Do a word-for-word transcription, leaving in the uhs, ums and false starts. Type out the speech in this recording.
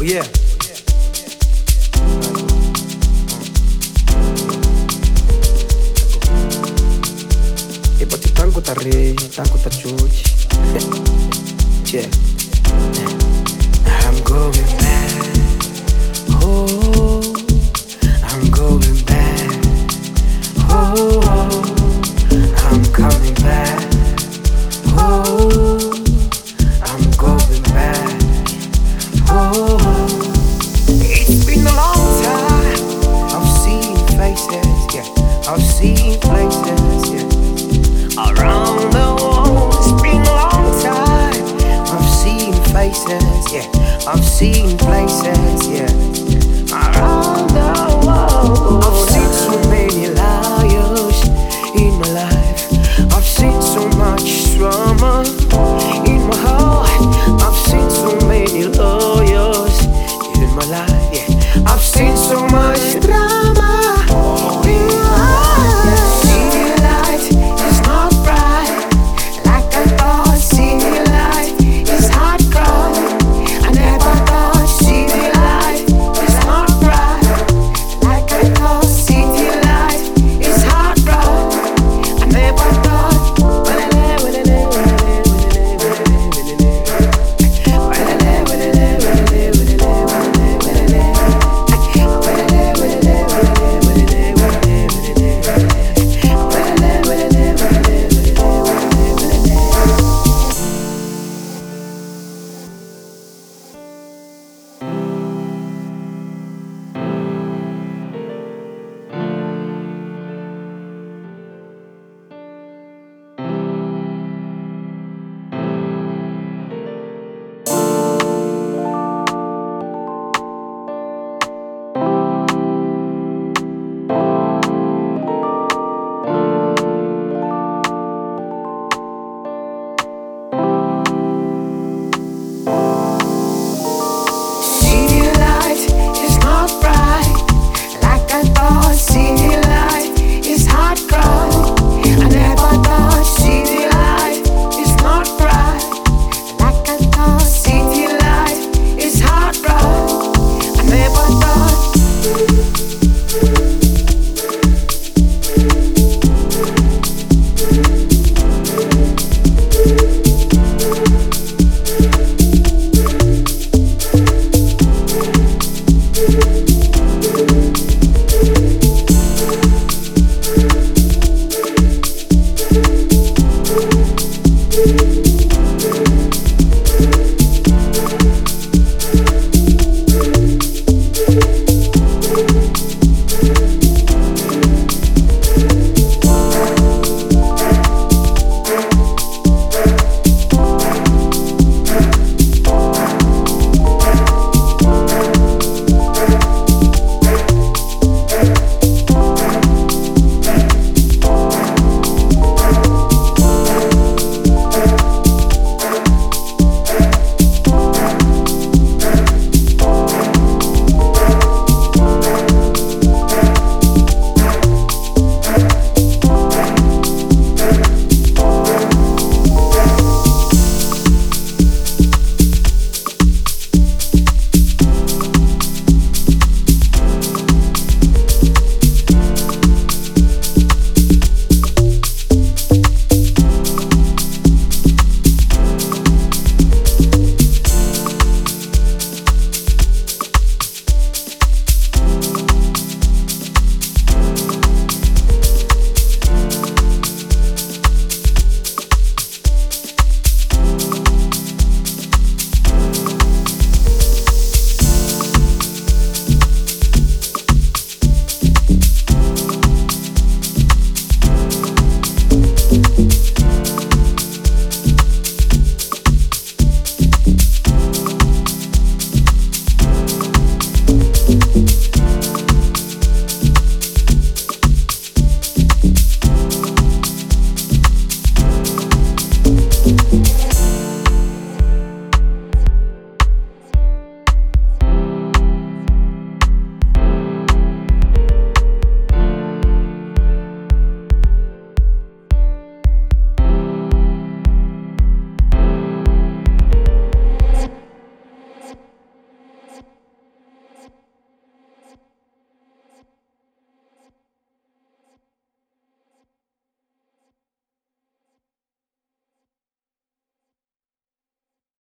yeah. E poi ti tango ta re, tango ta chuchi. Yeah. I'm going back. Oh, I'm going back. Oh, I'm coming back. Oh, I'm going back. Oh, it's been a long time. I've seen faces, yeah. I've seen places, yeah. Around the world, it's been a long time. I've seen faces, yeah. I've seen places, yeah. Around the world, I've seen so many liars in my life. I've seen so much drama in my heart. I've seen so many lawyers in my life, yeah. I've seen so much drama in my heart. City light is not bright like I thought. City light is hardcore. I never thought city light is not bright like I thought. City light is hardcore. I never thought. We'll be right back.